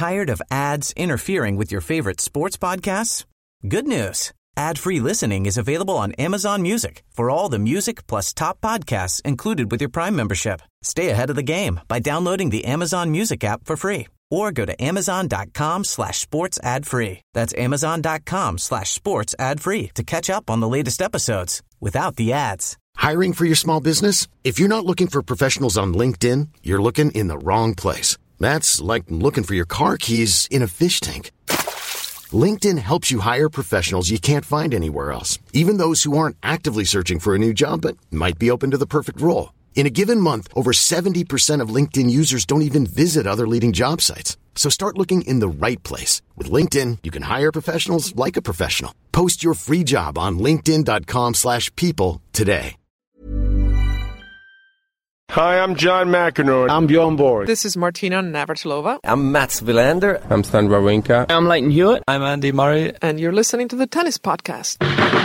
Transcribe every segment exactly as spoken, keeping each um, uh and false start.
Tired of ads interfering with your favorite sports podcasts? Good news. Ad-free listening is available on Amazon Music for all the music plus top podcasts included with your Prime membership. Stay ahead of the game by downloading the Amazon Music app for free or go to amazon.com slash sports ad free. That's amazon.com slash sports ad free to catch up on the latest episodes without the ads. Hiring for your small business? If you're not looking for professionals on LinkedIn, you're looking in the wrong place. That's like looking for your car keys in a fish tank. LinkedIn helps you hire professionals you can't find anywhere else, even those who aren't actively searching for a new job but might be open to the perfect role. In a given month, over seventy percent of LinkedIn users don't even visit other leading job sites. So start looking in the right place. With LinkedIn, you can hire professionals like a professional. Post your free job on linkedin.com slash people today. Hi, I'm John McEnroe. I'm Bjorn Borg. This is Martina Navratilova. I'm Mats Wilander. I'm Stan Wawrinka. I'm Leighton Hewitt. I'm Andy Murray. And you're listening to the Tennis Podcast.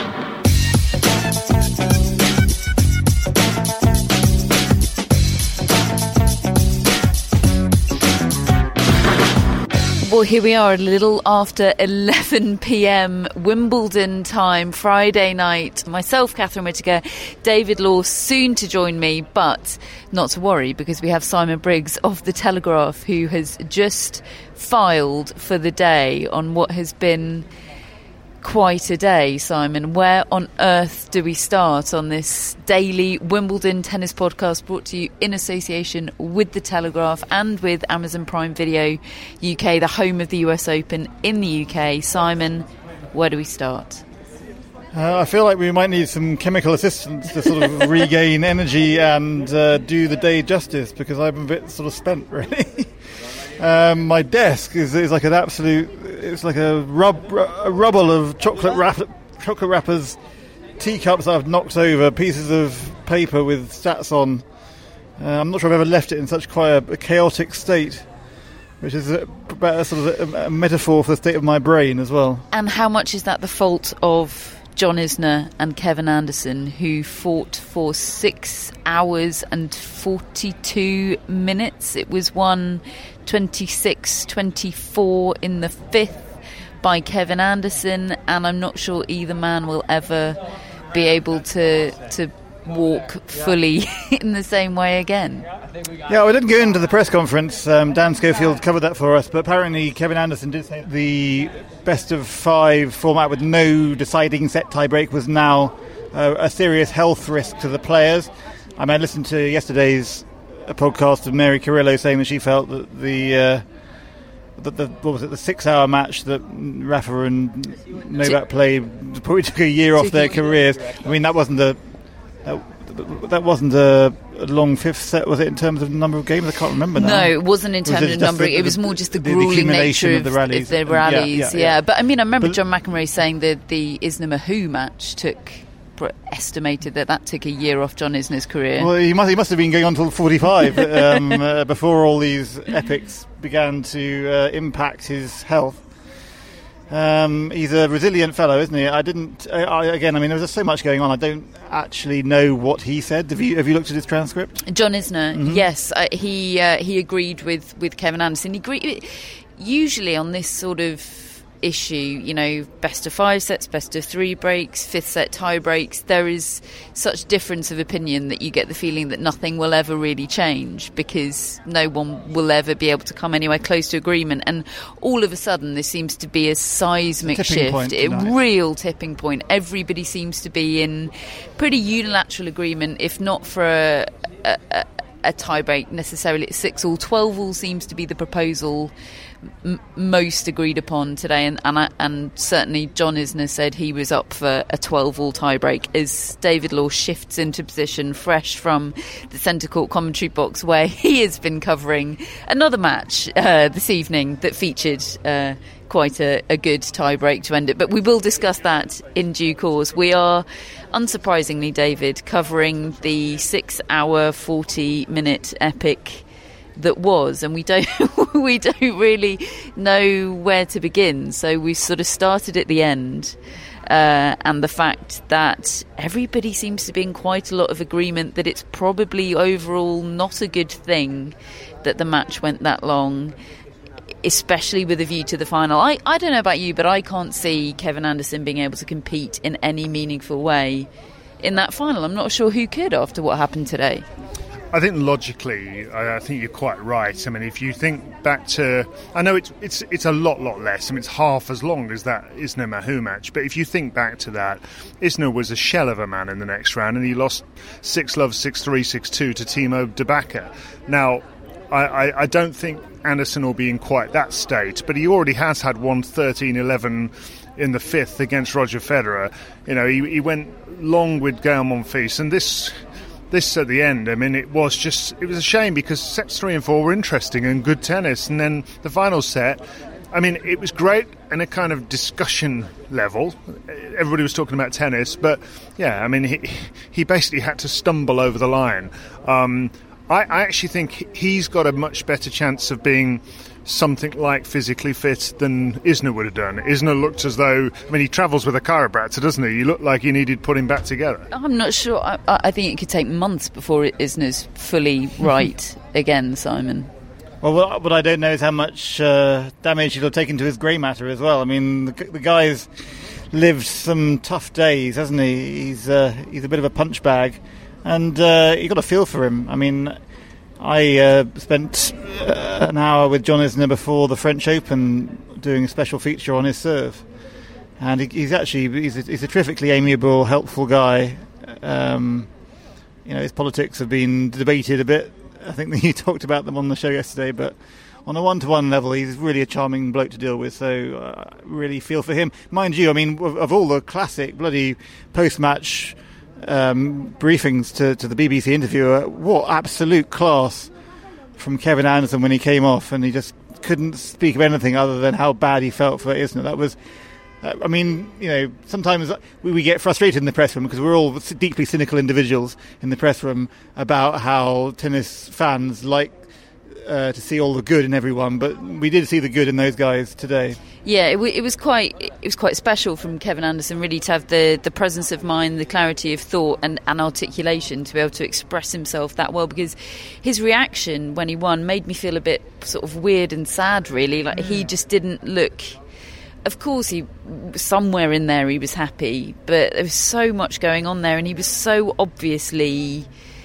Well, here we are, a little after eleven p.m. Wimbledon time, Friday night. Myself, Catherine Whittaker, David Law, soon to join me, but not to worry because we have Simon Briggs of The Telegraph, who has just filed for the day on what has been quite a day. Simon, where on earth do we start on this daily Wimbledon tennis podcast brought to you in association with The Telegraph and with Amazon Prime Video U K, the home of the U S Open in the U K? Simon, where do we start? Uh, I feel like we might need some chemical assistance to sort of regain energy and uh, do the day justice, because I'm a bit sort of spent, really. Um, my desk is, is like an absolute, it's like a, rub, a rubble of chocolate wrap, chocolate wrappers, teacups that I've knocked over, pieces of paper with stats on. Uh, I'm not sure I've ever left it in such quite a, a chaotic state, which is a, a sort of a, a metaphor for the state of my brain as well. And how much is that the fault of John Isner and Kevin Anderson, who fought for six hours and forty-two minutes? It was won twenty-six twenty-four in the fifth by Kevin Anderson, and I'm not sure either man will ever be able to to walk fully in the same way again. Yeah, I didn't go into the press conference. Um, Dan Schofield covered that for us, but apparently Kevin Anderson did say the best of five format with no deciding set tie-break was now uh, a serious health risk to the players. I mean, I listened to yesterday's podcast of Mary Carrillo saying that she felt that the uh, that the what was it the six-hour match that Rafa and Novak played probably took a year off their careers. I mean, that wasn't a that, that wasn't a long fifth set, was it, in terms of the number of games? I can't remember now. No, it wasn't in terms of numbering. It was more just the, the gruelling nature of the rallies. Of the rallies yeah, yeah, yeah. yeah, but I mean, I remember but, John McEnroe saying that the Isner-Mahut match took estimated that that took a year off John Isner's career. Well, he must he must have been going on till forty-five um, uh, before all these epics began to uh, impact his health. Um, he's a resilient fellow, isn't he? I didn't. I, I, again, I mean, there was just so much going on. I don't actually know what he said. Have you have you looked at his transcript? John Isner, mm-hmm. yes, uh, he uh, he agreed with, with Kevin Anderson. He agreed. Usually on this sort of issue, you know, best of five sets, best of three breaks, fifth set tie breaks, there is such difference of opinion that you get the feeling that nothing will ever really change because no one will ever be able to come anywhere close to agreement. And all of a sudden there seems to be a seismic shift, a real tipping point. Everybody seems to be in pretty unilateral agreement, if not for a, a, a, a tie break necessarily at six all. twelve all seems to be the proposal M- most agreed upon today, and and, I, and certainly John Isner said he was up for a twelve all tiebreak as David Law shifts into position fresh from the centre court commentary box where he has been covering another match uh, this evening that featured uh, quite a, a good tiebreak to end it, but we will discuss that in due course. We are, unsurprisingly, David, covering the six hour forty minute epic that was, and we don't we don't really know where to begin, so we sort of started at the end, uh, and the fact that everybody seems to be in quite a lot of agreement that it's probably overall not a good thing that the match went that long. especially with a view to the final. I, I don't know about you, but I can't see Kevin Anderson being able to compete in any meaningful way in that final. I'm not sure who could after what happened today. I think logically, I think you're quite right. I mean, if you think back to, I know it's it's it's a lot, lot less. I mean, it's half as long as that Isner-Mahut match. But if you think back to that, Isner was a shell of a man in the next round, and he lost six love, six three, six two to Timo de Backer. Now, I, I, I don't think Anderson will be in quite that state, but he already has had one thirteen eleven in the fifth against Roger Federer. You know, he, he went long with Gael Monfils, and this. This at the end, I mean, it was just, it was a shame because sets three and four were interesting and good tennis. And then the final set, I mean, it was great in a kind of discussion level. Everybody was talking about tennis. But, yeah, I mean, he, he basically had to stumble over the line. Um, I, I actually think he's got a much better chance of being something like physically fit than Isner would have done. Isner looked as though, I mean, he travels with a chiropractor, doesn't he? He looked like he needed putting back together. I'm not sure. I, I think it could take months before Isner's fully right again, Simon. Well, what, what I don't know is how much uh, damage he'll take into his grey matter as well. I mean, the, the guy's lived some tough days, hasn't he? He's uh, he's a bit of a punch bag, and uh, you got a feel for him. I mean, I uh, spent uh, an hour with John Isner before the French Open doing a special feature on his serve, and he, he's actually he's a, he's a terrifically amiable, helpful guy. Um, you know, his politics have been debated a bit. I think that you talked about them on the show yesterday, but on a one-to-one level, he's really a charming bloke to deal with, so I uh, really feel for him. Mind you, I mean, of, of all the classic bloody post-match Um, briefings to, to the B B C interviewer, what absolute class from Kevin Anderson when he came off, and he just couldn't speak of anything other than how bad he felt for Isner. That was, uh, I mean, you know, sometimes we, we get frustrated in the press room because we're all deeply cynical individuals in the press room about how tennis fans like uh, to see all the good in everyone, but we did see the good in those guys today. Yeah, it, w- it was quite it was quite special from Kevin Anderson, really, to have the, the presence of mind, the clarity of thought and, and articulation to be able to express himself that well, because his reaction when he won made me feel a bit sort of weird and sad, really. Like, he just didn't look... Of course, he somewhere in there he was happy, but there was so much going on there, and he was so obviously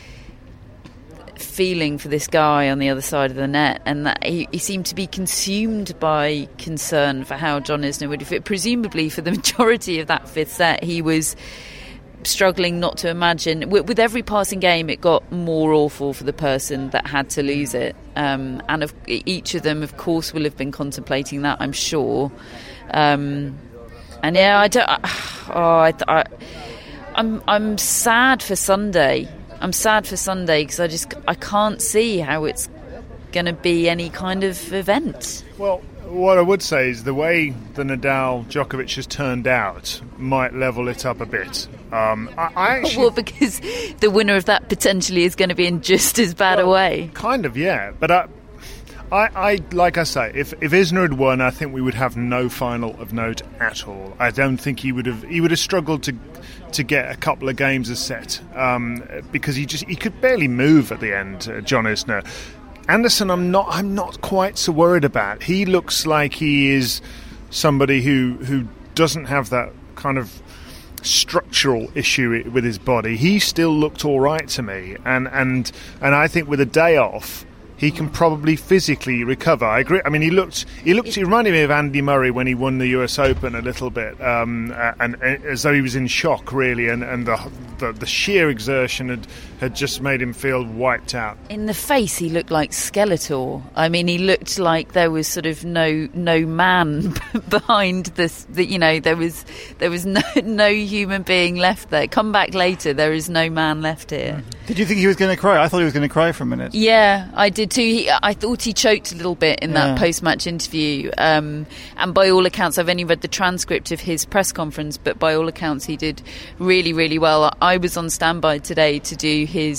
feeling for this guy on the other side of the net, and that he, he seemed to be consumed by concern for how John Isner would fit. Presumably for the majority of that fifth set he was struggling not to imagine, with, with every passing game it got more awful for the person that had to lose it, um, and of, each of them of course will have been contemplating that, I'm sure. um, and yeah I don't oh, I, I, I'm, I'm sad for Sunday I'm sad for Sunday because I just I can't see how it's going to be any kind of event. Well, what I would say is the way the Nadal-Djokovic has turned out might level it up a bit. Um, I, I actually, well, because the winner of that potentially is going to be in just as bad well, a way. Kind of, yeah. But I, I, I, like I say, if if Isner had won, I think we would have no final of note at all. I don't think he would have. He would have struggled to. to get a couple of games a set, um, because he just he could barely move at the end, uh, John Isner. Anderson, I'm not I'm not quite so worried about. He looks like he is somebody who who doesn't have that kind of structural issue with his body. He still looked all right to me, and and and I think with a day off, he can probably physically recover. I agree. I mean, he looked. He looked. He reminded me of Andy Murray when he won the U S Open a little bit, um, and, and as though he was in shock, really, and and the the, the sheer exertion had, had just made him feel wiped out. In the face, he looked like Skeletor. I mean, he looked like there was sort of no no man behind this. The, you know, there was there was no no human being left there. Come back later. There is no man left here. Did you think he was going to cry? I thought he was going to cry for a minute. Yeah, I did too. He, I thought he choked a little bit in yeah. that post-match interview. Um, and by all accounts, I've only read the transcript of his press conference, but by all accounts, he did really, really well. I was on standby today to do his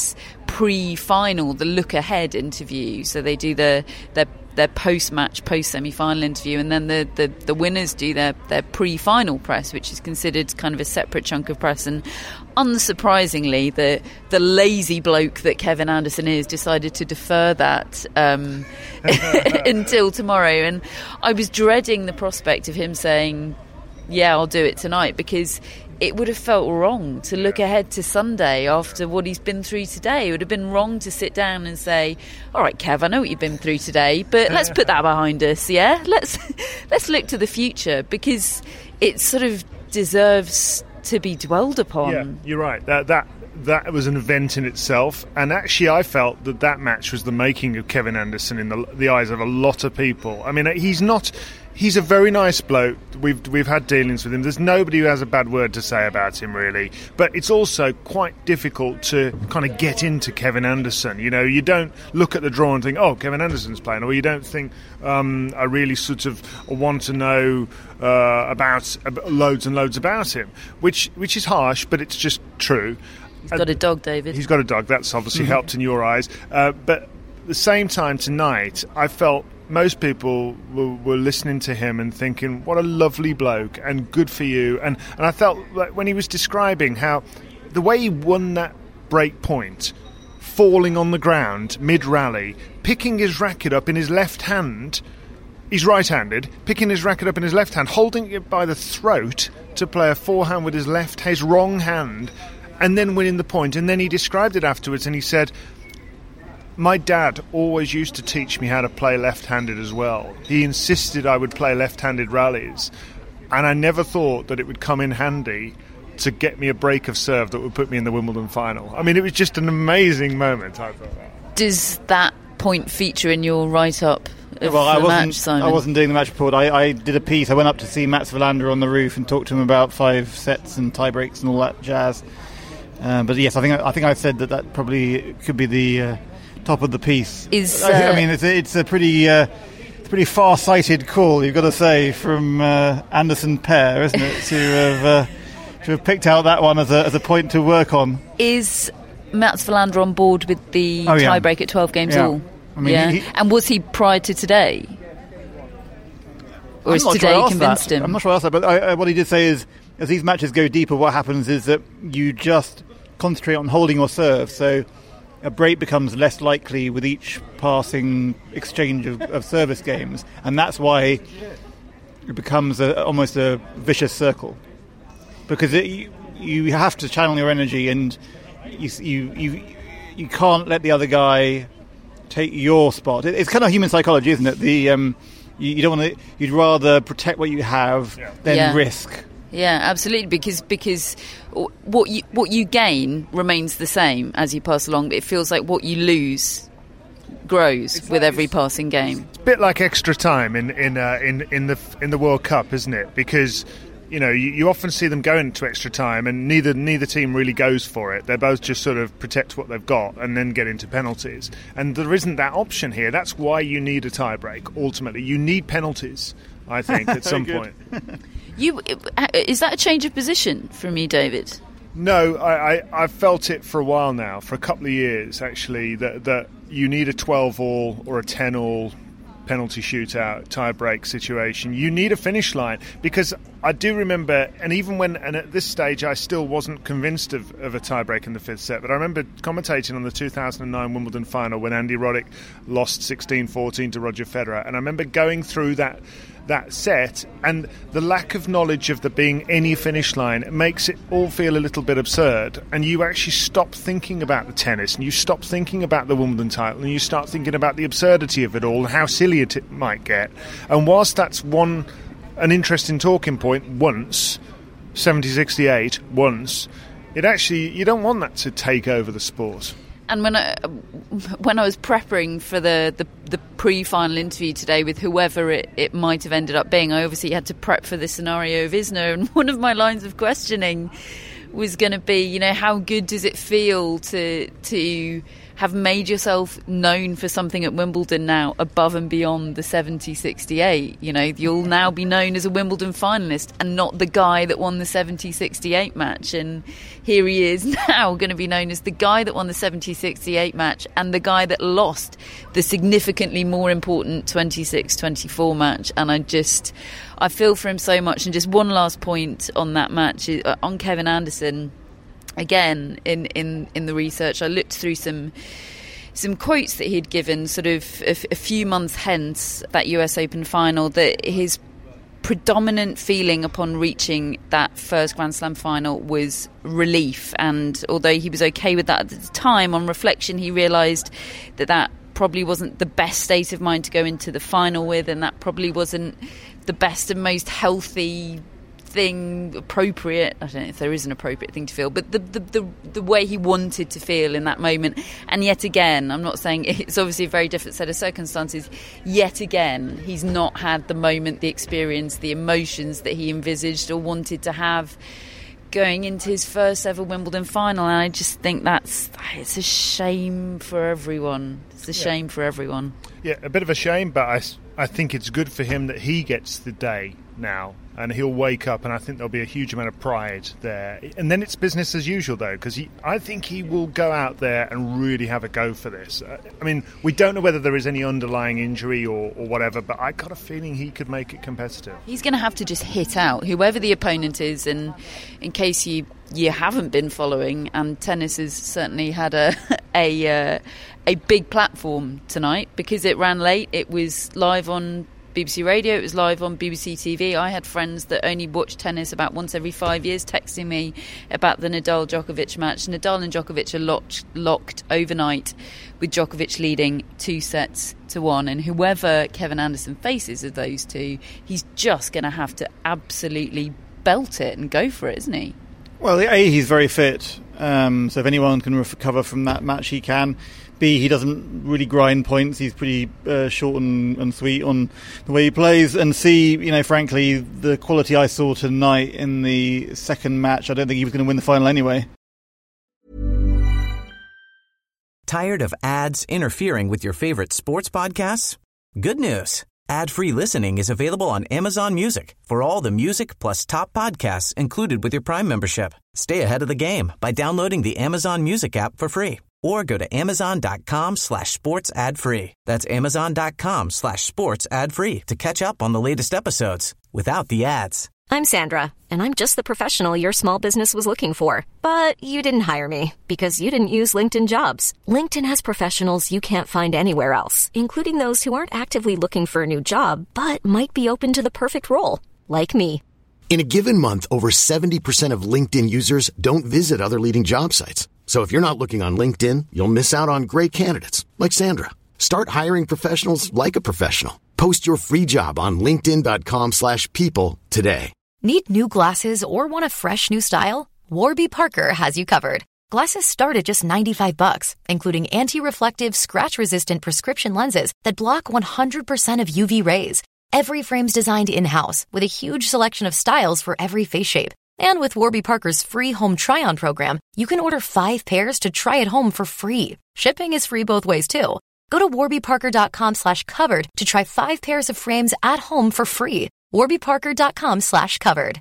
pre-final, the look-ahead interview. So they do the their their post-match, post-semi-final interview, and then the, the, the winners do their, their pre-final press, which is considered kind of a separate chunk of press. And unsurprisingly, the the lazy bloke that Kevin Anderson is decided to defer that um, until tomorrow. And I was dreading the prospect of him saying, yeah, I'll do it tonight, because it would have felt wrong to look ahead to Sunday after what he's been through today. It would have been wrong to sit down and say, all right, Kev, I know what you've been through today, but let's put that behind us, yeah? Let's let's look to the future, because it sort of deserves to be dwelled upon. Yeah, you're right. That that that was an event in itself, and actually I felt that that match was the making of Kevin Anderson in the, the eyes of a lot of people. I mean, he's not... He's a very nice bloke. We've we've had dealings with him. There's nobody who has a bad word to say about him, really. But it's also quite difficult to kind of get into Kevin Anderson. You know, you don't look at the draw and think, oh, Kevin Anderson's playing, or you don't think, um, I really sort of want to know uh, about, about loads and loads about him, which which is harsh, but it's just true. He's got a dog, David. He's got a dog. That's obviously helped in your eyes. Uh, but at the same time tonight, I felt most people were, were listening to him and thinking, what a lovely bloke and good for you. And, and I felt like when he was describing how the way he won that break point, falling on the ground mid-rally, picking his racket up in his left hand, he's right-handed, picking his racket up in his left hand, holding it by the throat to play a forehand with his left, his wrong hand, and then winning the point. And then he described it afterwards and he said, my dad always used to teach me how to play left-handed as well. He insisted I would play left-handed rallies, and I never thought that it would come in handy to get me a break of serve that would put me in the Wimbledon final. I mean, it was just an amazing moment, I thought. Does that point feature in your write-up of well, I the wasn't, match, Simon? I wasn't doing the match report. I, I did a piece. I went up to see Mats Wilander on the roof and talked to him about five sets and tie breaks and all that jazz. Uh, but yes, I think I think I said that that probably could be the... Uh, top of the piece. Is, uh, I, I mean, it's a, it's a pretty uh, it's a pretty far-sighted call, you've got to say, from uh, Anderson Pair, isn't it, to have uh, to have picked out that one as a as a point to work on. Is Mats Wilander on board with the oh, yeah. tiebreak at twelve games yeah. all? I mean, yeah. He, he, and was he prior to today? Or is today sure convinced that. him? I'm not sure I asked that, but I, I, what he did say is, as these matches go deeper, what happens is that you just concentrate on holding your serve, so a break becomes less likely with each passing exchange of, of service games, and that's why it becomes a, almost a vicious circle, because it, you, you have to channel your energy, and you, you you you can't let the other guy take your spot. It, it's kind of human psychology, isn't it? The um, you, you don't want to. You'd rather protect what you have yeah. than yeah. risk. Yeah, absolutely, because because what you what you gain remains the same as you pass along, but it feels like what you lose grows it's with like, every passing game. It's a bit like extra time in in uh, in in the in the World Cup, isn't it? Because you know you, you often see them go into extra time, and neither neither team really goes for it. They both just sort of protect what they've got and then get into penalties. And there isn't that option here. That's why you need a tiebreak. Ultimately, you need penalties, I think, at some point. You is that a change of position from you, David? No, I, I, I've felt it for a while now, for a couple of years actually, that that you need a twelve all or a ten all penalty shootout tie-break situation. You need a finish line, because I do remember, and even when, and at this stage I still wasn't convinced of, of a tie-break in the fifth set, but I remember commentating on the two thousand nine Wimbledon final when Andy Roddick lost sixteen fourteen to Roger Federer, and I remember going through that that set, and the lack of knowledge of there being any finish line makes it all feel a little bit absurd, and you actually stop thinking about the tennis, and you stop thinking about the Wimbledon title, and you start thinking about the absurdity of it all and how silly it might get. And whilst that's one an interesting talking point once, seventy sixty-eight once, it actually, you don't want that to take over the sport. And when I when I was preparing for the, the, the pre-final interview today with whoever it, it might have ended up being, I obviously had to prep for the scenario of Isner, and one of my lines of questioning was going to be, you know, how good does it feel to to have made yourself known for something at Wimbledon now above and beyond the seventy sixty-eight. You know, you'll now be known as a Wimbledon finalist and not the guy that won the seventy sixty-eight match. And here he is now going to be known as the guy that won the seventy sixty-eight match and the guy that lost the significantly more important twenty-six twenty-four match. And I just, I feel for him so much. And just one last point on that match, uh, on Kevin Anderson. Again, in, in, in the research, I looked through some some quotes that he'd given sort of a, a few months hence that U S Open final, that his predominant feeling upon reaching that first Grand Slam final was relief. And although he was okay with that at the time, on reflection he realised that that probably wasn't the best state of mind to go into the final with, and that probably wasn't the best and most healthy thing, appropriate, I don't know if there is an appropriate thing to feel, but the, the the the way he wanted to feel in that moment. And yet again, I'm not saying it's obviously a very different set of circumstances, yet again he's not had the moment, the experience, the emotions that he envisaged or wanted to have going into his first ever Wimbledon final. And I just think that's it's a shame for everyone. It's a shame yeah. for everyone. Yeah, a bit of a shame, but I, I think it's good for him that he gets the day now, and he'll wake up, and I think there'll be a huge amount of pride there. And then it's business as usual, though, because I think he will go out there and really have a go for this. Uh, I mean, we don't know whether there is any underlying injury or, or whatever, but I got a feeling he could make it competitive. He's going to have to just hit out, whoever the opponent is, and in case you you haven't been following, and tennis has certainly had a a uh, a big platform tonight because it ran late. It was live on B B C Radio, it was live on B B C T V. I had friends that only watch tennis about once every five years texting me about the Nadal-Djokovic match. Nadal and Djokovic are locked, locked overnight, with Djokovic leading two sets to one. And whoever Kevin Anderson faces of those two, he's just going to have to absolutely belt it and go for it, isn't he? Well, A, he's very fit, um, so if anyone can recover from that match, he can. B, he doesn't really grind points. He's pretty uh, short and, and sweet on the way he plays. And C, you know, frankly, the quality I saw tonight in the second match, I don't think he was going to win the final anyway. Tired of ads interfering with your favorite sports podcasts? Good news. Ad-free listening is available on Amazon Music for all the music plus top podcasts included with your Prime membership. Stay ahead of the game by downloading the Amazon Music app for free. Or go to amazon.com slash sports ad free. That's amazon.com slash sports ad free to catch up on the latest episodes without the ads. I'm Sandra, and I'm just the professional your small business was looking for. But you didn't hire me because you didn't use LinkedIn Jobs. LinkedIn has professionals you can't find anywhere else, including those who aren't actively looking for a new job, but might be open to the perfect role, like me. In a given month, over seventy percent of LinkedIn users don't visit other leading job sites. So if you're not looking on LinkedIn, you'll miss out on great candidates like Sandra. Start hiring professionals like a professional. Post your free job on linkedin.com slash people today. Need new glasses or want a fresh new style? Warby Parker has you covered. Glasses start at just ninety-five bucks, including anti-reflective, scratch-resistant prescription lenses that block one hundred percent of U V rays. Every frame's designed in-house with a huge selection of styles for every face shape. And with Warby Parker's free home try-on program, you can order five pairs to try at home for free. Shipping is free both ways, too. Go to warbyparker.com slash covered to try five pairs of frames at home for free. warbyparker.com slash covered.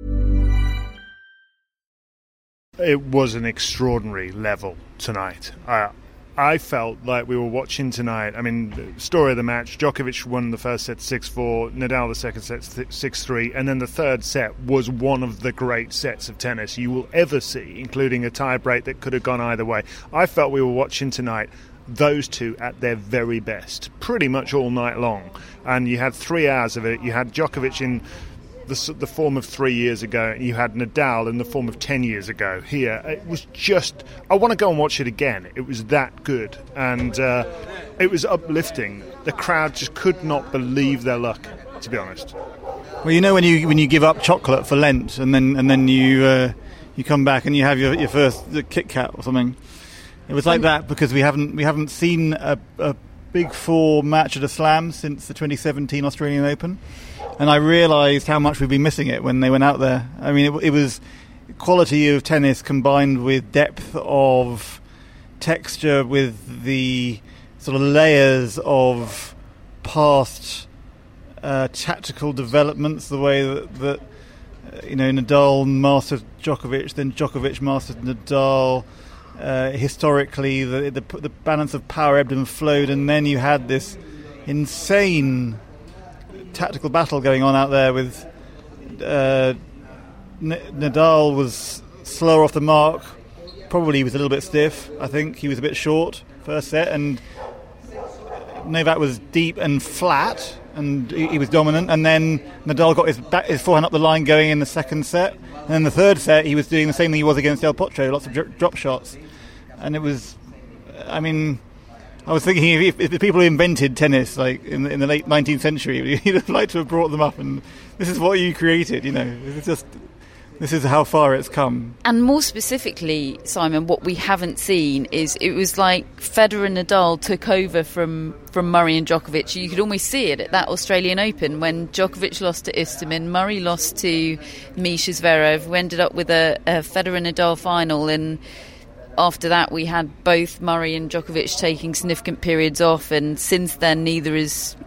It was an extraordinary level tonight. Uh, I felt like we were watching tonight. I mean, the story of the match, Djokovic won the first set six four, Nadal the second set six three, and then the third set was one of the great sets of tennis you will ever see, including a tie-break that could have gone either way. I felt we were watching tonight those two at their very best, pretty much all night long. And you had three hours of it. You had Djokovic in the, the form of three years ago, and you had Nadal in the form of ten years ago. Here, it was just, I want to go and watch it again. It was that good, and uh, it was uplifting. The crowd just could not believe their luck, to be honest. Well, you know when you when you give up chocolate for Lent, and then and then you uh, you come back and you have your, your first Kit Kat or something. It was like that because we haven't we haven't seen a, a Big Four match at a Slam since the twenty seventeen Australian Open, and I realised how much we'd been missing it when they went out there. I mean, it, it was quality of tennis combined with depth of texture with the sort of layers of past uh, tactical developments, the way that, that uh, you know, Nadal mastered Djokovic, then Djokovic mastered Nadal. Uh, historically, the, the the balance of power ebbed and flowed, and then you had this insane tactical battle going on out there with uh, N- Nadal was slower off the mark. Probably he was a little bit stiff. I think he was a bit short first set, and Novak was deep and flat, and he, he was dominant. And then Nadal got his back, his forehand up the line going in the second set, and then the third set he was doing the same thing he was against Del Potro, lots of dr- drop shots, and it was, I mean. I was thinking if, if the people who invented tennis, like in the, in the late nineteenth century, you'd have liked to have brought them up, and this is what you created. You know, it's just this is how far it's come. And more specifically, Simon, what we haven't seen is it was like Federer and Nadal took over from from Murray and Djokovic. You could almost see it at that Australian Open when Djokovic lost to Istomin, Murray lost to Misha Zverev. We ended up with a, a Federer and Nadal final, and after that, we had both Murray and Djokovic taking significant periods off, and since then, neither has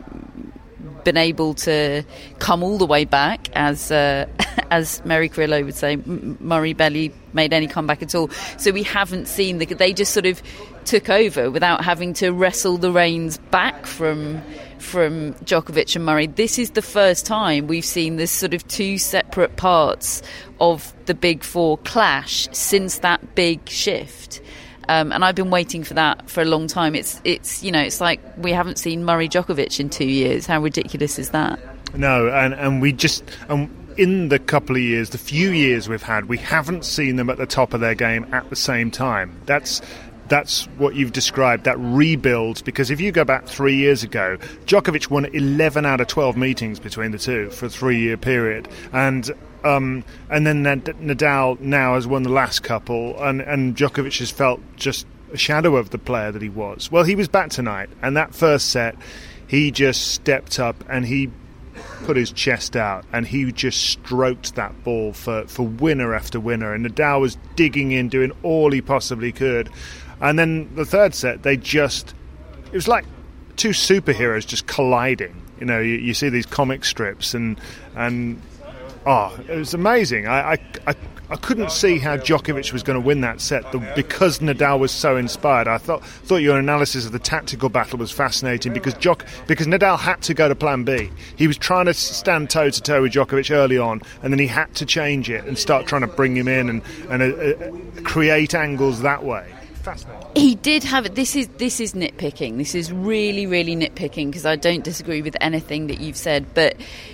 been able to come all the way back, as uh, as Mary Carrillo would say. M- Murray barely made any comeback at all. So we haven't seen the. They just sort of took over without having to wrestle the reins back from from Djokovic and Murray. This is the first time we've seen this sort of two separate parts of the big four clash since that big shift. Um, and I've been waiting for that for a long time. It's, it's you know, it's like we haven't seen Murray Djokovic in two years. How ridiculous is that? No, and, and we just... Um, in the couple of years, the few years we've had, we haven't seen them at the top of their game at the same time. That's... That's what you've described, that rebuild, because if you go back three years ago, Djokovic won eleven out of twelve meetings between the two for a three-year period. And um, and then Nadal now has won the last couple, and, and Djokovic has felt just a shadow of the player that he was. Well, he was back tonight, and that first set, he just stepped up and he put his chest out and he just stroked that ball for, for winner after winner. And Nadal was digging in, doing all he possibly could. And then the third set, they just... It was like two superheroes just colliding. You know, you, you see these comic strips and... and oh, it was amazing. I, I, I, I couldn't see how Djokovic was going to win that set the, because Nadal was so inspired. I thought thought your analysis of the tactical battle was fascinating because Djok, because Nadal had to go to plan B. He was trying to stand toe-to-toe with Djokovic early on, and then he had to change it and start trying to bring him in and, and uh, uh, create angles that way. Fascinating. He did have it. This is this is nitpicking. This is really, really nitpicking because I don't disagree with anything that you've said, but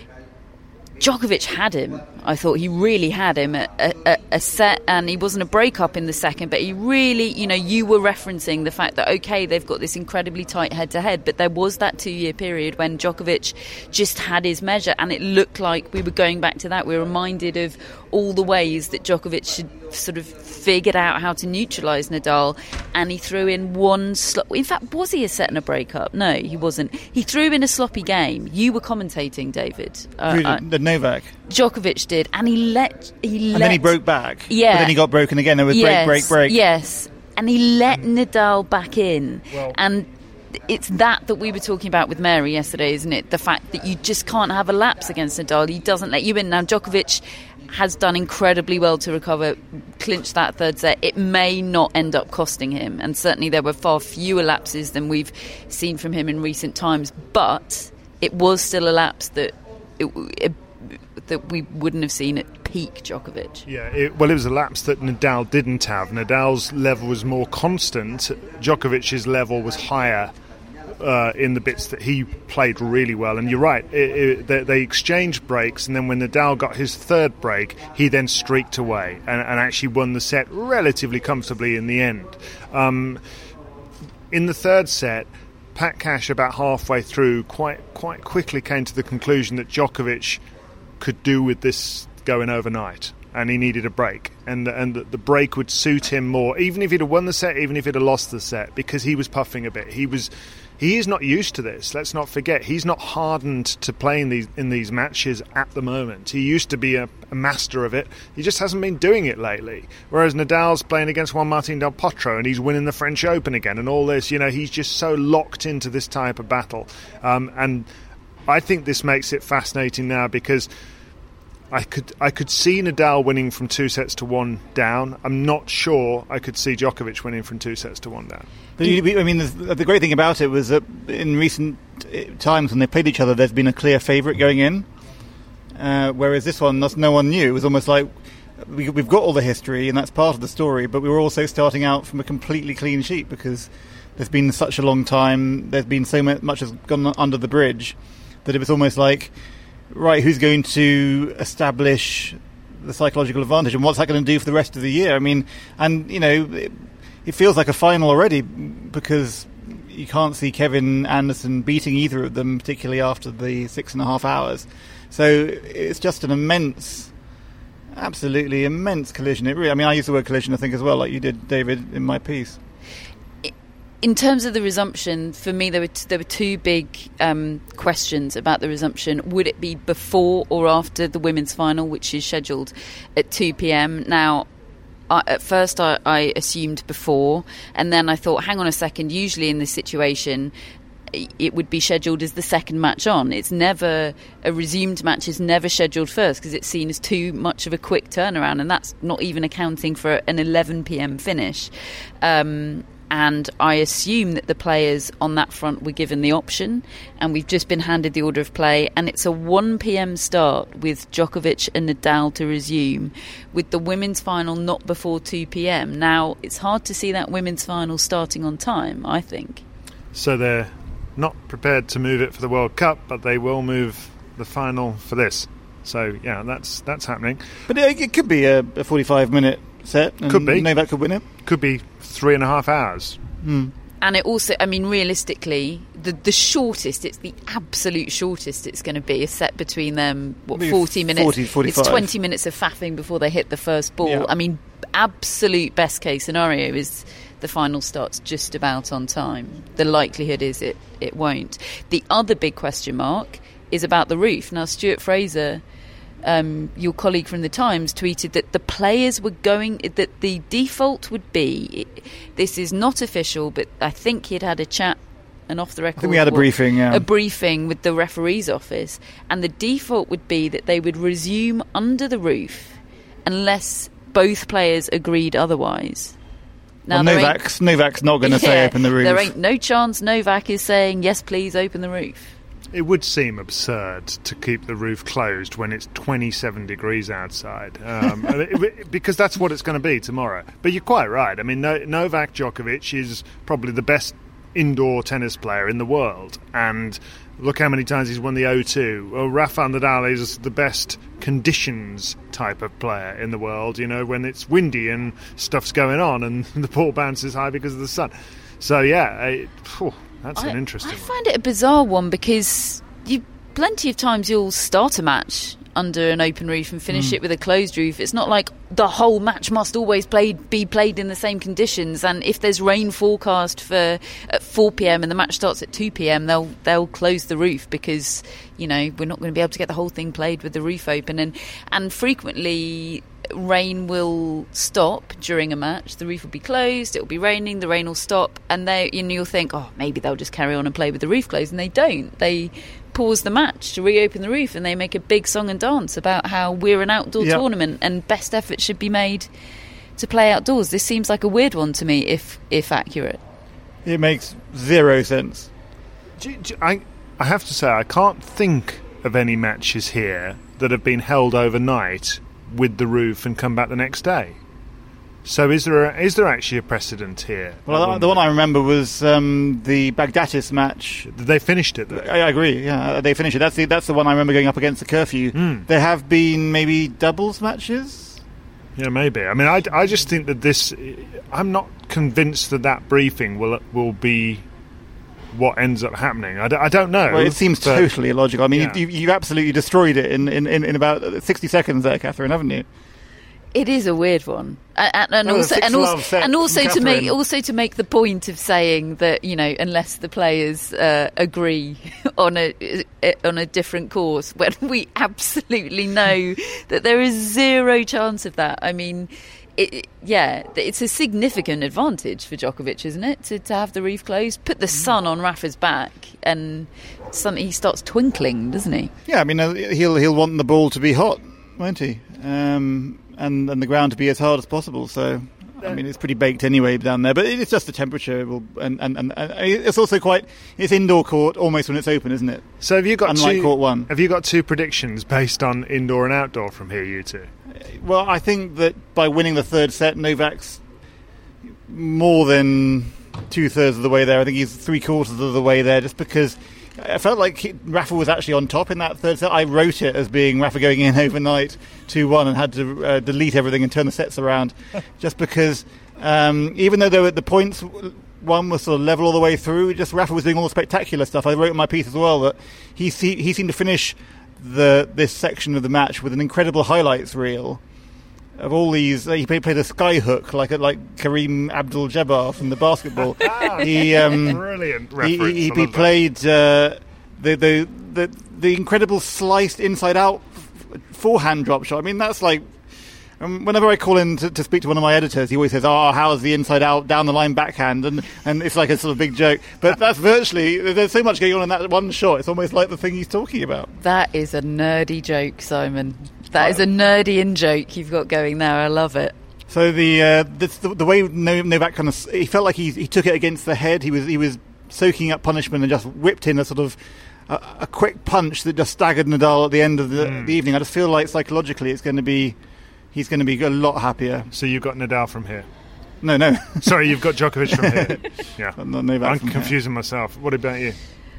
Djokovic had him. I thought he really had him at a, a set, and he wasn't a break-up in the second, but he really, you know, you were referencing the fact that, OK, they've got this incredibly tight head-to-head, but there was that two-year period when Djokovic just had his measure, and it looked like we were going back to that. We were reminded of all the ways that Djokovic should sort of figured out how to neutralise Nadal, and he threw in one... Slo- in fact, was he a set and a break-up? No, he wasn't. He threw in a sloppy game. You were commentating, David. Uh, uh, the Novak. Djokovic did, and he let he and let, then he broke back. Yeah, but then he got broken again. There was yes, break, break, break. Yes, and he let Nadal back in, well, and it's that that we were talking about with Mary yesterday, isn't it? The fact that you just can't have a lapse against Nadal. He doesn't let you in. Now Djokovic has done incredibly well to recover, clinch that third set. It may not end up costing him, and certainly there were far fewer lapses than we've seen from him in recent times. But it was still a lapse that it, it, that we wouldn't have seen at peak Djokovic. Yeah, it, well, it was a lapse that Nadal didn't have. Nadal's level was more constant. Djokovic's level was higher uh, in the bits that he played really well. And you're right, it, it, they, they exchanged breaks, and then when Nadal got his third break, he then streaked away and, and actually won the set relatively comfortably in the end. Um, in the third set, Pat Cash, about halfway through, quite quite quickly came to the conclusion that Djokovic could do with this going overnight. and he needed a break, and and the break would suit him more, even if he'd have won the set, even if he'd have lost the set, because he was puffing a bit. He was, he is not used to this. Let's not forget, he's not hardened to playing these in these matches at the moment. He used to be a, a master of it. He just hasn't been doing it lately. Whereas Nadal's playing against Juan Martín del Potro, and he's winning the French Open again, and all this. You know, he's just so locked into this type of battle, um, and I think this makes it fascinating now because I could I could see Nadal winning from two sets to one down. I'm not sure I could see Djokovic winning from two sets to one down. But you, I mean, the great thing about it was that in recent times when they played each other, there's been a clear favourite going in, uh, whereas this one, no one knew. It was almost like we, we've got all the history, and that's part of the story, but we were also starting out from a completely clean sheet because there's been such a long time, there's been so much has gone under the bridge that it was almost like, right, who's going to establish the psychological advantage, and what's that going to do for the rest of the year? I mean, and, you know, it, it feels like a final already because you can't see Kevin Anderson beating either of them, particularly after the six and a half hours. So it's just an immense, absolutely immense collision. It really, I mean, I used the word collision, I think, as well, like you did, David, in my piece. In terms of the resumption, for me, there were t- there were two big um, questions about the resumption. Would it be before or after the women's final, which is scheduled at two p.m? Now, I, at first I, I assumed before, and then I thought, hang on a second, usually in this situation it would be scheduled as the second match on. It's never, a resumed match is never scheduled first because it's seen as too much of a quick turnaround, and that's not even accounting for an eleven p.m. finish. Um And I assume that the players on that front were given the option, and we've just been handed the order of play, and it's a one p.m. start with Djokovic and Nadal to resume, with the women's final not before two p.m. Now, it's hard to see that women's final starting on time, I think. So they're not prepared to move it for the World Cup, but they will move the final for this. So, yeah, that's that's happening. But it, it could be a, a forty-five minute set. And could be. Novak could win it. Could be three and a half hours. Mm. And it also, I mean, realistically, the the shortest, it's the absolute shortest it's going to be, a set between them, what, forty minutes? forty, forty-five. It's twenty minutes of faffing before they hit the first ball. Yeah. I mean, absolute best case scenario is the final starts just about on time. The likelihood is it, it won't. The other big question mark is about the roof. Now, Stuart Fraser, Um, your colleague from the Times, tweeted that the players were going, that the default would be, this is not official, but I think he'd had a chat, and off the record, I think we had a briefing, yeah. a briefing with the referee's office, and the default would be that they would resume under the roof unless both players agreed otherwise. Now, well, Novak's, Novak's not going to yeah, say open the roof. There ain't no chance Novak is saying, yes, please open the roof. It would seem absurd to keep the roof closed when it's twenty-seven degrees outside, um, because that's what it's going to be tomorrow. But you're quite right. I mean, no- Novak Djokovic is probably the best indoor tennis player in the world, and look how many times he's won the O two. Well, Rafael Nadal is the best conditions type of player in the world, you know, when it's windy and stuff's going on and the ball bounces high because of the sun. So, yeah, it, phew, that's I, an interesting I one. find it a bizarre one because you plenty of times you'll start a match under an open roof and finish mm. it with a closed roof. It's not like the whole match must always played, be played in the same conditions, and if there's rain forecast for at four p.m. and the match starts at two p.m, they'll they'll close the roof because, you know, we're not going to be able to get the whole thing played with the roof open. And and frequently rain will stop during a match, the roof will be closed, it will be raining, the rain will stop, and they, you know, you'll think, oh, maybe they'll just carry on and play with the roof closed, and they don't. They pause the match to reopen the roof, and they make a big song and dance about how we're an outdoor yep. tournament and best effort should be made to play outdoors. This seems like a weird one to me, if if accurate. It makes zero sense. I, I have to say, I can't think of any matches here that have been held overnight with the roof and come back the next day. So is there a, is there actually a precedent here? Well, the one I remember was um, the Baghdatis match. They finished it, though. I, I agree, yeah, they finished it. That's the, that's the one I remember going up against the curfew. Mm. There have been maybe doubles matches? Yeah, maybe. I mean, I, I just think that this... I'm not convinced that that briefing will will be what ends up happening. I, d- I don't know. Well, it seems totally illogical. I mean, yeah. you, you absolutely destroyed it in, in, in about sixty seconds there, Catherine, haven't you? It is a weird one, and, and Oh, also, six and also, love and also set to from make Catherine. also to make the point of saying that, you know, unless the players uh, agree on a on a different course, when we absolutely know that there is zero chance of that. I mean, it, yeah, it's a significant advantage for Djokovic, isn't it, to, to have the reef closed, put the sun on Rafa's back, and suddenly he starts twinkling, doesn't he? Yeah, I mean, uh, he'll he'll want the ball to be hot, won't he? Um, and and the ground to be as hard as possible. So, I mean, it's pretty baked anyway down there. But it's just the temperature, will, and, and and and it's also quite it's indoor court almost when it's open, isn't it? So have you got Unlike two, court one. Have you got two predictions based on indoor and outdoor from here, you two? Well, I think that by winning the third set, Novak's more than two thirds of the way there. I think he's three quarters of the way there, just because I felt like he, Rafa was actually on top in that third set. I wrote it as being Rafa going in overnight two one and had to uh, delete everything and turn the sets around, just because um, even though they were, the points one was sort of level all the way through, just Rafa was doing all the spectacular stuff. I wrote in my piece as well that he se- he seemed to finish the this section of the match with an incredible highlights reel of all these. He played, played a sky hook like like Kareem Abdul-Jabbar from the basketball. he um, Brilliant he, reference. he, I he love that. played uh, the, the the the incredible sliced inside out forehand drop shot. I mean, that's like um, whenever I call in to, to speak to one of my editors, he always says, "Oh, how's the inside out down the line backhand?" and and it's like a sort of big joke. But that's virtually, there's so much going on in that one shot. It's almost like the thing he's talking about. That is a nerdy joke, Simon. That is a nerdy in joke you've got going there. I love it. So the uh, the, the way Novak kind of, he felt like he he took it against the head. He was he was soaking up punishment and just whipped in a sort of a, a quick punch that just staggered Nadal at the end of the, Mm. the evening. I just feel like psychologically it's going to be, he's going to be a lot happier. So you've got Nadal from here. No, no. Sorry, you've got Djokovic from here. Yeah, Not Novak I'm from here. confusing myself. What about you?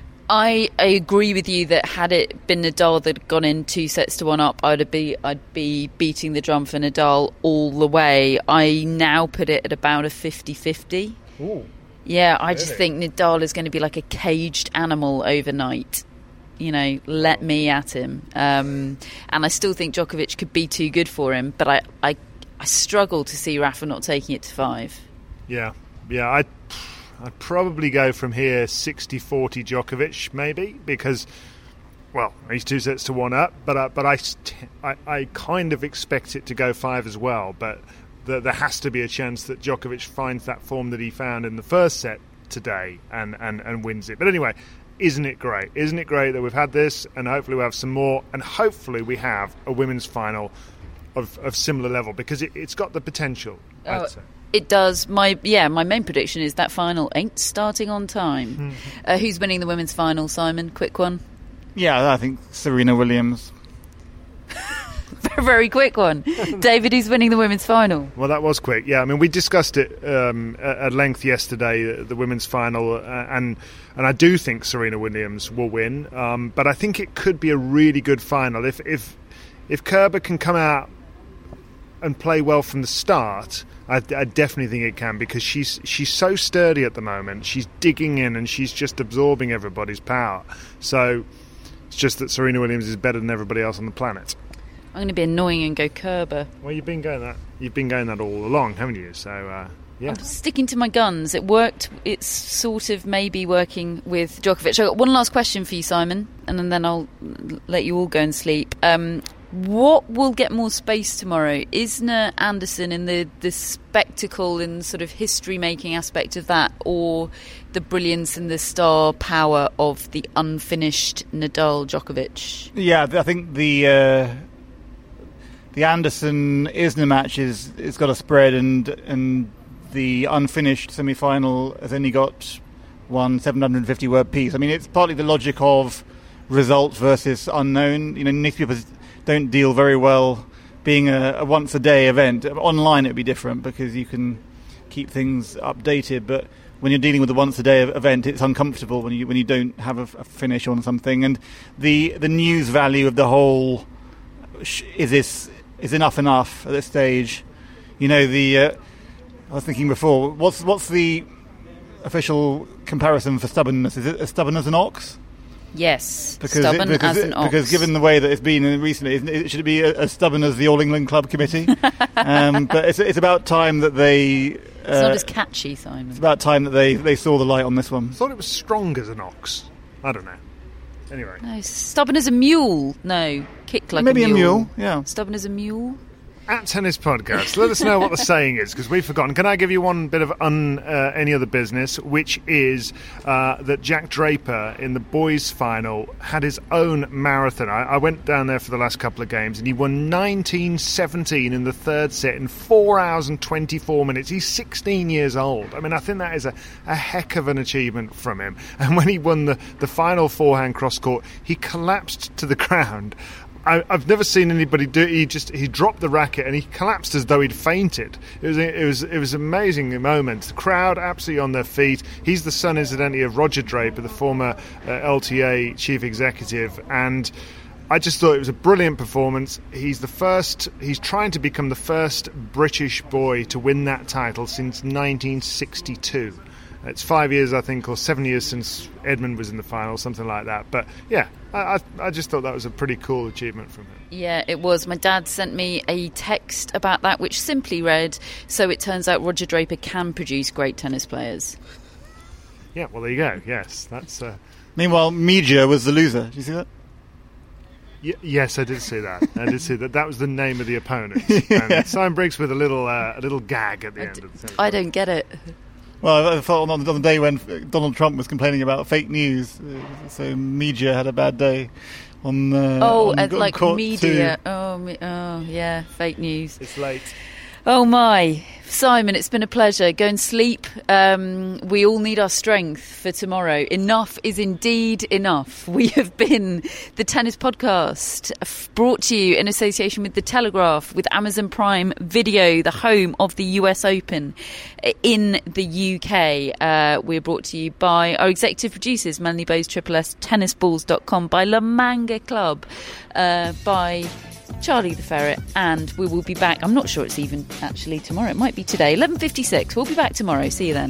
I, I agree with you that had it been Nadal that had gone in two sets to one up, I'd be I'd be beating the drum for Nadal all the way. I now put it at about a fifty-fifty. Ooh. Yeah, I just Really? think Nadal is going to be like a caged animal overnight. You know, let me at him. Um, and I still think Djokovic could be too good for him, but I, I, I struggle to see Rafa not taking it to five. Yeah, yeah. I'd, I'd probably go from here sixty forty Djokovic, maybe, because, well, he's two sets to one up, but uh, but I, st- I, I kind of expect it to go five as well, but the, there has to be a chance that Djokovic finds that form that he found in the first set today and, and, and wins it. But anyway, isn't it great? Isn't it great that we've had this, and hopefully we'll have some more, and hopefully we have a women's final of, of similar level, because it, it's got the potential, I'd Oh, say. It does. My yeah, my main prediction is that final ain't starting on time. uh, who's winning the women's final, Simon? Quick one. Yeah, I think Serena Williams. Very quick one. David, who's winning the women's final? Well, that was quick. Yeah, I mean, we discussed it um, at at length yesterday, uh, the women's final, uh, and and I do think Serena Williams will win. Um, but I think it could be a really good final if if if Kerber can come out and play well from the start. I, I definitely think it can, because she's she's so sturdy at the moment. She's digging in and she's just absorbing everybody's power. So it's just that Serena Williams is better than everybody else on the planet. I'm going to be annoying and go Kerber. Well, you've been going that you've been going that all along, haven't you? So uh, yeah. I'm sticking to my guns. It worked. It's sort of maybe working with Djokovic. I've got one last question for you, Simon, and then I'll let you all go and sleep. Um, what will get more space tomorrow? Isner Anderson in the, the spectacle and sort of history-making aspect of that, or the brilliance and the star power of the unfinished Nadal Djokovic? Yeah, I think the uh, the Anderson Isner match is it's got a spread, and and the unfinished semi-final has only got one seven hundred fifty word piece. I mean, it's partly the logic of result versus unknown. You know, newspapers don't deal very well being a, a once a day event. Online it'd be different because you can keep things updated, but when you're dealing with a once a day event, it's uncomfortable when you when you don't have a, a finish on something. And the the news value of the whole sh- is this is enough enough at this stage. You know, the uh, I was thinking before, what's what's the official comparison for stubbornness? Is it as stubborn as an ox? Yes, because stubborn it, because as it, an ox. Because given the way that it's been recently, isn't it, should it be as stubborn as the All England Club Committee? um, but it's, it's about time that they... Uh, it's not as catchy, Simon. It's about time that they, they saw the light on this one. I thought it was strong as an ox. I don't know. Anyway. No, stubborn as a mule. No, kick like Maybe a mule. a mule, yeah. Stubborn as a mule. At Tennis Podcast, let us know what the saying is, because we've forgotten. Can I give you one bit of un, uh, any other business, which is uh, that Jack Draper in the boys' final had his own marathon. I, I went down there for the last couple of games, and he won nineteen seventeen in the third set in four hours and twenty-four minutes. He's sixteen years old. I mean, I think that is a, a heck of an achievement from him. And when he won the, the final forehand cross-court, he collapsed to the ground. I, I've never seen anybody do. He just he dropped the racket and he collapsed as though he'd fainted. It was it was it was an amazing moment. The crowd absolutely on their feet. He's the son, incidentally, of Roger Draper, the former uh, L T A chief executive, and I just thought it was a brilliant performance. He's the first. He's trying to become the first British boy to win that title since nineteen sixty-two. It's five years, I think, or seven years since Edmund was in the final, something like that. But yeah, I, I, I just thought that was a pretty cool achievement from him. Yeah, it was. My dad sent me a text about that, which simply read, "So it turns out Roger Draper can produce great tennis players." Yeah, well, there you go. Yes, that's. Uh... Meanwhile, Media was the loser. Did you see that? Y- yes, I did see that. I did see that. That was the name of the opponent. Yeah. And Simon Briggs with a little, uh, a little gag at the I end. d- of the I don't get it. Well, I thought on the, on the day when Donald Trump was complaining about fake news, uh, so Media had a bad day on. Uh, oh, on, and on like court media. too. Oh, me, oh, yeah, fake news. It's late. Oh my, Simon, it's been a pleasure. Go and sleep. Um, we all need our strength for tomorrow. Enough is indeed enough. We have been the Tennis Podcast, brought to you in association with The Telegraph, with Amazon Prime Video, the home of the U S Open in the U K. Uh, we're brought to you by our executive producers, Melanie Bowes, Triple S, tennis balls dot com, by La Manga Club, uh, by Charlie the Ferret, and we will be back. I'm not sure it's even actually tomorrow. It might be today, eleven fifty-six. We'll be back tomorrow. See you then.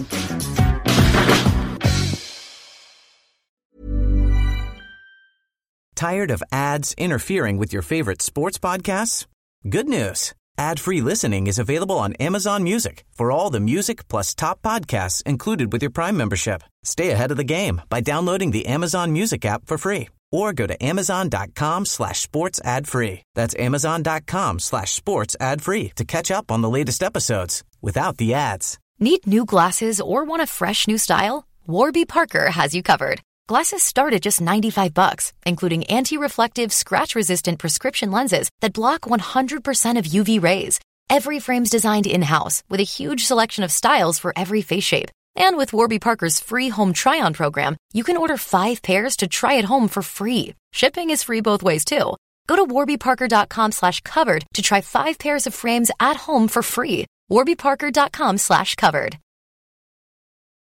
Tired of ads interfering with your favorite sports podcasts? Good news. Ad-free listening is available on Amazon Music for all the music plus top podcasts included with your Prime membership. Stay ahead of the game by downloading the Amazon Music app for free or go to amazon.com slash sports ad free. That's amazon.com slash sports ad free to catch up on the latest episodes without the ads. Need new glasses or want a fresh new style? Warby Parker has you covered. Glasses start at just ninety-five bucks, including anti-reflective, scratch-resistant prescription lenses that block one hundred percent of U V rays. Every frame's designed in-house with a huge selection of styles for every face shape. And with Warby Parker's free home try-on program, you can order five pairs to try at home for free. Shipping is free both ways, too. Go to warbyparker.com slash covered to try five pairs of frames at home for free. warbyparker.com slash covered.